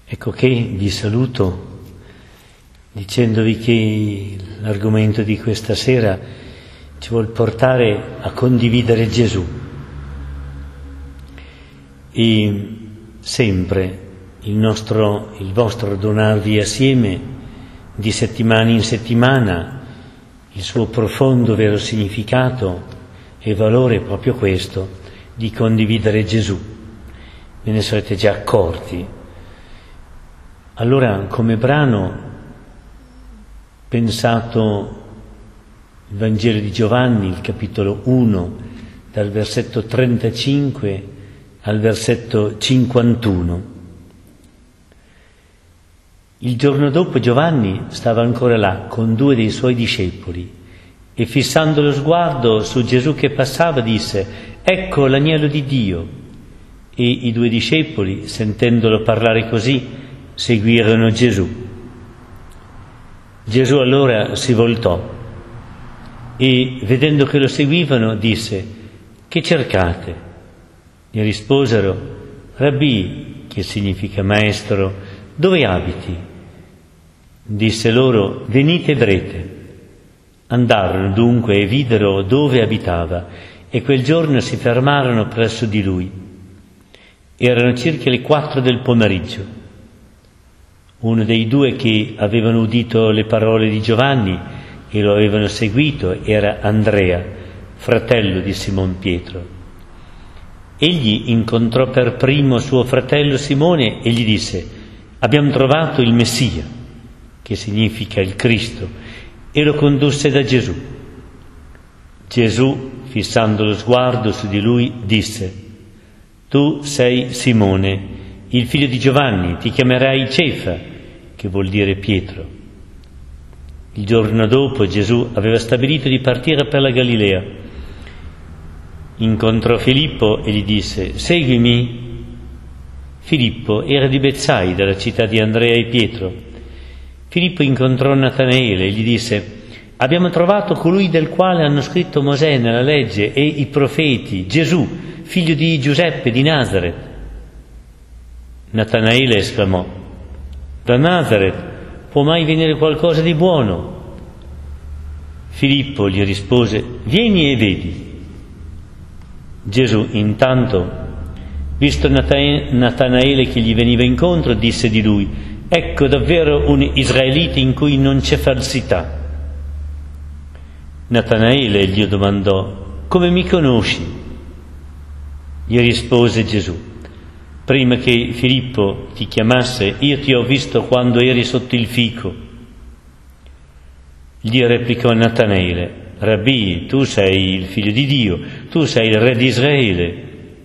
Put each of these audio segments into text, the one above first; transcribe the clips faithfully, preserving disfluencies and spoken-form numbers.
Ecco che vi saluto dicendovi che l'argomento di questa sera ci vuol portare a condividere Gesù e sempre il nostro, il vostro donarvi assieme di settimana in settimana il suo profondo vero significato e valore è proprio questo, di condividere Gesù. Ve ne sarete già accorti. Allora, come brano, pensato il Vangelo di Giovanni, il capitolo uno, dal versetto trentacinque al versetto cinquantuno. Il giorno dopo Giovanni stava ancora là con due dei suoi discepoli e fissando lo sguardo su Gesù che passava disse: «Ecco l'agnello di Dio!» E i due discepoli, sentendolo parlare così, seguirono Gesù. Gesù allora si voltò e, vedendo che lo seguivano, disse: «Che cercate?» Gli risposero: «Rabbì», che significa maestro, «dove abiti?» Disse loro: «Venite e vedrete». Andarono dunque e videro dove abitava e quel giorno si fermarono presso di lui. Erano circa le quattro del pomeriggio. Uno dei due che avevano udito le parole di Giovanni e lo avevano seguito era Andrea, fratello di Simon Pietro. Egli incontrò per primo suo fratello Simone e gli disse: «Abbiamo trovato il Messia», che significa il Cristo, e lo condusse da Gesù. Gesù, fissando lo sguardo su di lui, disse: «Tu sei Simone, il figlio di Giovanni, ti chiamerai Cefa», che vuol dire Pietro. Il giorno dopo Gesù aveva stabilito di partire per la Galilea. Incontrò Filippo e gli disse: «Seguimi». Filippo era di Betsaida, la città di Andrea e Pietro. Filippo incontrò Natanaele e gli disse: «Abbiamo trovato colui del quale hanno scritto Mosè nella legge e i profeti, Gesù, figlio di Giuseppe di Nazaret». Natanaele esclamò: «Da Nazaret può mai venire qualcosa di buono?» Filippo gli rispose: «Vieni e vedi». Gesù intanto, visto Natanaele che gli veniva incontro, disse di lui: «Ecco davvero un israelita in cui non c'è falsità». Natanaele gli domandò: «Come mi conosci?» Gli rispose Gesù: «Prima che Filippo ti chiamasse, io ti ho visto quando eri sotto il fico». Gli replicò Natanaele: «Rabbì, tu sei il figlio di Dio, tu sei il re di Israele».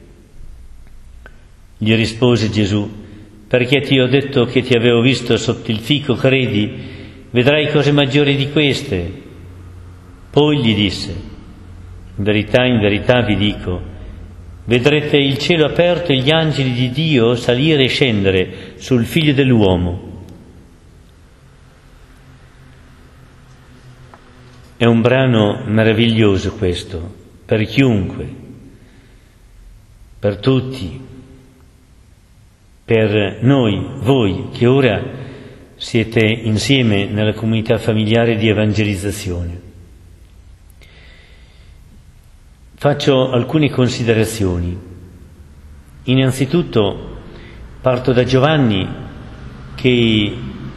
Gli rispose Gesù: «Perché ti ho detto che ti avevo visto sotto il fico, credi? Vedrai cose maggiori di queste». Poi gli disse: «In verità, in verità vi dico, vedrete il cielo aperto e gli angeli di Dio salire e scendere sul Figlio dell'uomo». È un brano meraviglioso questo, per chiunque, per tutti, per noi, voi che ora siete insieme nella comunità familiare di evangelizzazione. Faccio alcune considerazioni. Innanzitutto parto da Giovanni, che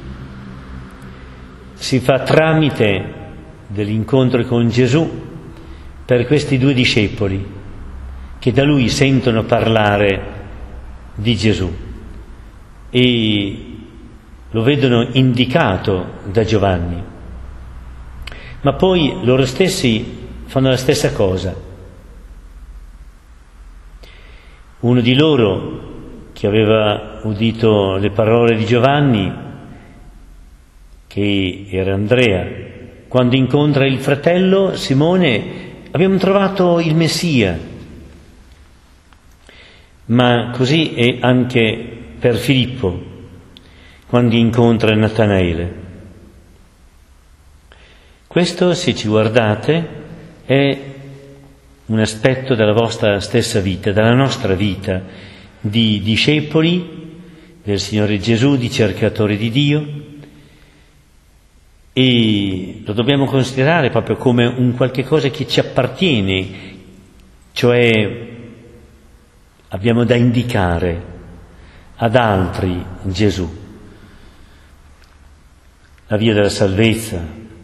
si fa tramite dell'incontro con Gesù per questi due discepoli che da lui sentono parlare di Gesù e lo vedono indicato da Giovanni. Ma poi loro stessi fanno la stessa cosa. Uno di loro, che aveva udito le parole di Giovanni, che era Andrea, quando incontra il fratello Simone: «Abbiamo trovato il Messia». Ma così è anche per Filippo, quando incontra Natanaele. Questo, se ci guardate, è un aspetto della vostra stessa vita, della nostra vita di discepoli del Signore Gesù, di cercatore di Dio, e lo dobbiamo considerare proprio come un qualche cosa che ci appartiene, cioè abbiamo da indicare ad altri Gesù, la via della salvezza,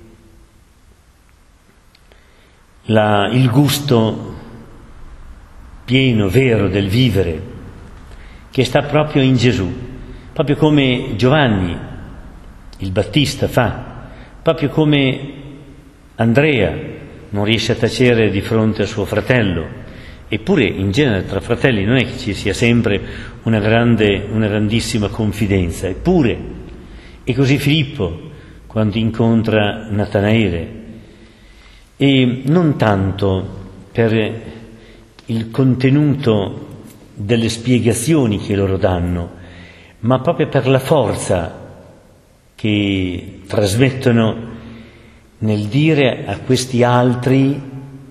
la, il gusto pieno, vero del vivere, che sta proprio in Gesù, proprio come Giovanni il Battista fa, proprio come Andrea non riesce a tacere di fronte a suo fratello. Eppure in genere tra fratelli non è che ci sia sempre una grande, una grandissima confidenza, eppure, e così Filippo quando incontra Natanaele, e non tanto per il contenuto delle spiegazioni che loro danno, ma proprio per la forza che trasmettono nel dire a questi altri: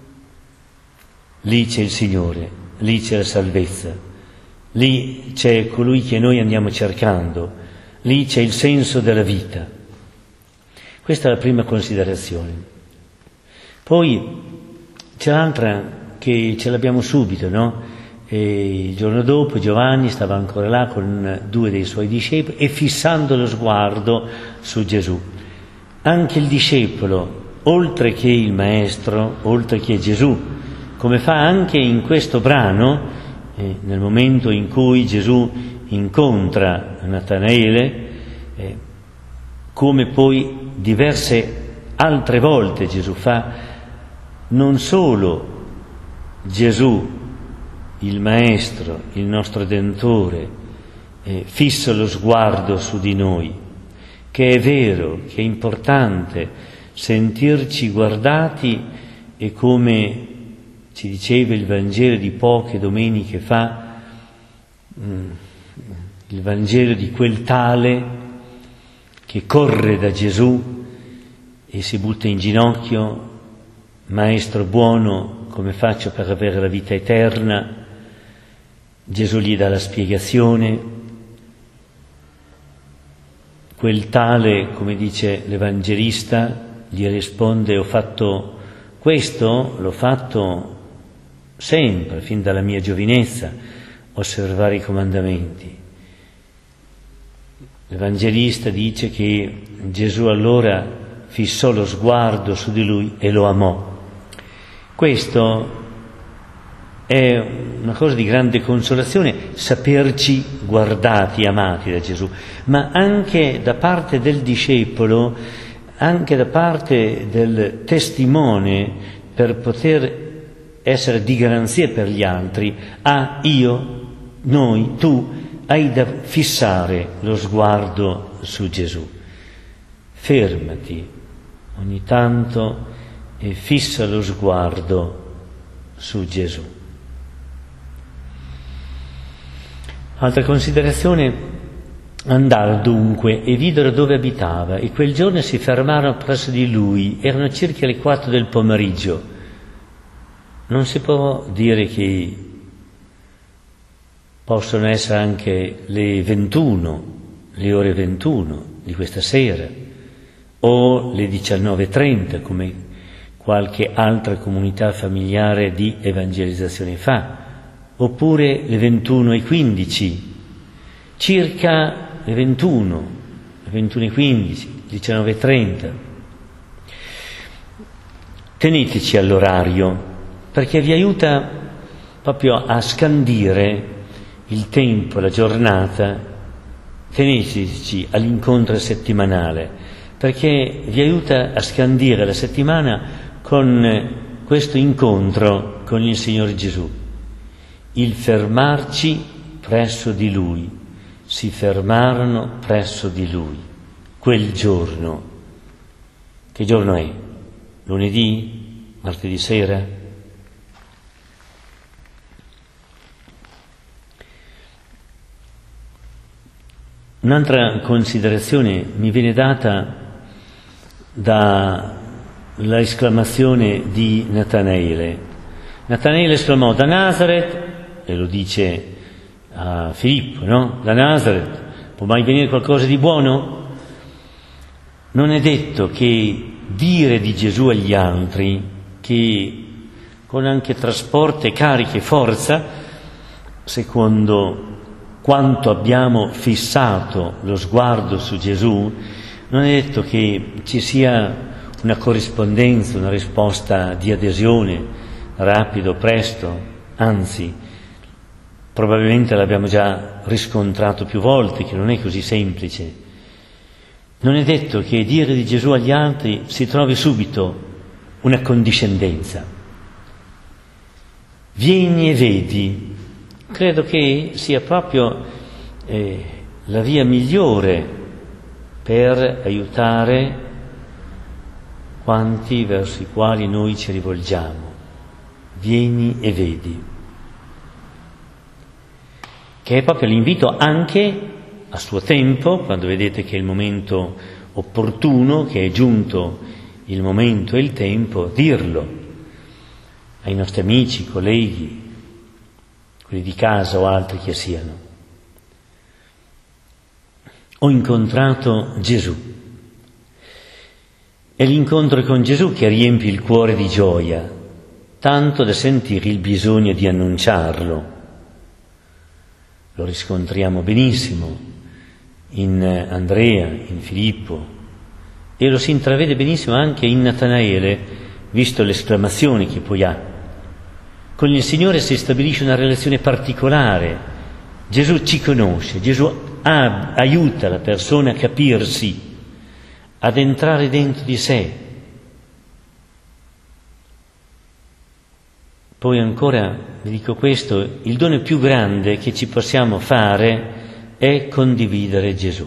lì c'è il Signore, lì c'è la salvezza, lì c'è colui che noi andiamo cercando, lì c'è il senso della vita. Questa è la prima considerazione. Poi c'è l'altra che ce l'abbiamo subito, no? E il giorno dopo Giovanni stava ancora là con due dei suoi discepoli e fissando lo sguardo su Gesù. Anche il discepolo, oltre che il Maestro, oltre che Gesù, come fa anche in questo brano, eh, nel momento in cui Gesù incontra Natanaele, eh, come poi diverse altre volte Gesù fa, non solo Gesù, il Maestro, il nostro Redentore, eh, fissa lo sguardo su di noi, che è vero, che è importante sentirci guardati, e come ci diceva il Vangelo di poche domeniche fa, il Vangelo di quel tale che corre da Gesù e si butta in ginocchio: Maestro buono, come faccio per avere la vita eterna? Gesù gli dà la spiegazione. Quel tale, come dice l'Evangelista, gli risponde: ho fatto questo, l'ho fatto sempre, fin dalla mia giovinezza, osservare i comandamenti. L'Evangelista dice che Gesù allora fissò lo sguardo su di lui e lo amò. Questo è una cosa di grande consolazione, saperci guardati, amati da Gesù, ma anche da parte del discepolo, anche da parte del testimone, per poter essere di garanzia per gli altri. Ah, io, noi, tu, hai da fissare lo sguardo su Gesù. Fermati ogni tanto e fissa lo sguardo su Gesù. Altra considerazione: andarono dunque e videro dove abitava, e quel giorno si fermarono presso di lui. Erano circa le quattro del pomeriggio. Non si può dire che possono essere anche le ventuno, le ore ventuno di questa sera, o le diciannove e trenta, come qualche altra comunità familiare di evangelizzazione fa, oppure le ventuno e quindici, circa le ventuno, le ventuno e quindici, diciannove e trenta. Teneteci all'orario, perché vi aiuta proprio a scandire il tempo, la giornata. Teneteci all'incontro settimanale, perché vi aiuta a scandire la settimana con questo incontro con il Signore Gesù. Il fermarci presso di Lui. Si fermarono presso di Lui quel giorno. Che giorno è? Lunedì? Martedì sera? Un'altra considerazione mi viene data dalla esclamazione di Natanaele. Natanaele esclamò: da Nazaret, e lo dice a Filippo, no? Da Nazaret, può mai venire qualcosa di buono? Non è detto che dire di Gesù agli altri, che con anche trasporto, cariche e forza, secondo quanto abbiamo fissato lo sguardo su Gesù, non è detto che ci sia una corrispondenza, una risposta di adesione, rapido, presto, anzi, probabilmente l'abbiamo già riscontrato più volte che non è così semplice. Non è detto che dire di Gesù agli altri si trovi subito una condiscendenza. Vieni e vedi, credo che sia proprio eh, la via migliore per aiutare quanti verso i quali noi ci rivolgiamo. Vieni e vedi. Che è proprio l'invito anche a suo tempo, quando vedete che è il momento opportuno, che è giunto il momento e il tempo, dirlo ai nostri amici, colleghi, quelli di casa o altri che siano. Ho incontrato Gesù. È l'incontro con Gesù che riempie il cuore di gioia, tanto da sentire il bisogno di annunciarlo. Lo riscontriamo benissimo in Andrea, in Filippo, e lo si intravede benissimo anche in Natanaele, visto l'esclamazione che poi ha. Con il Signore si stabilisce una relazione particolare. Gesù ci conosce, Gesù ha, aiuta la persona a capirsi, ad entrare dentro di sé. Poi ancora vi dico questo, il dono più grande che ci possiamo fare è condividere Gesù.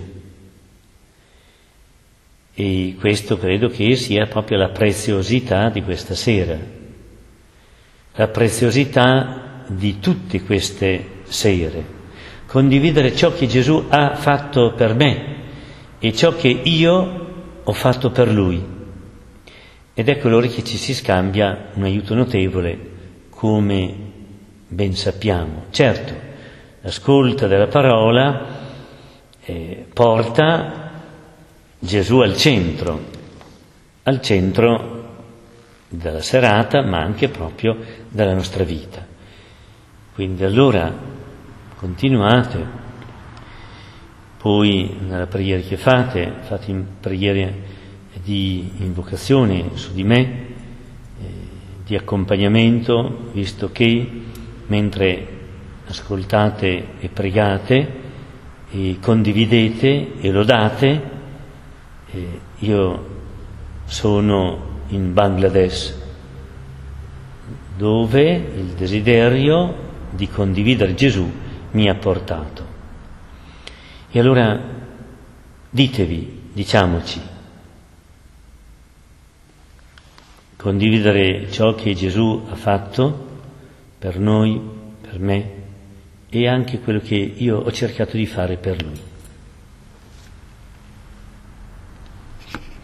E questo credo che sia proprio la preziosità di questa sera, la preziosità di tutte queste sere. Condividere ciò che Gesù ha fatto per me e ciò che io ho fatto per Lui. Ed ecco allora che ci si scambia un aiuto notevole, come ben sappiamo. Certo, l'ascolto della parola eh, porta Gesù al centro, al centro della serata, ma anche proprio della nostra vita. Quindi allora continuate. Poi nella preghiera che fate, fate in preghiera di invocazione su di me, eh, di accompagnamento, visto che mentre ascoltate e pregate e condividete e lodate, eh, io sono in Bangladesh, dove il desiderio di condividere Gesù mi ha portato. E allora ditevi, diciamoci, condividere ciò che Gesù ha fatto per noi, per me, e anche quello che io ho cercato di fare per Lui.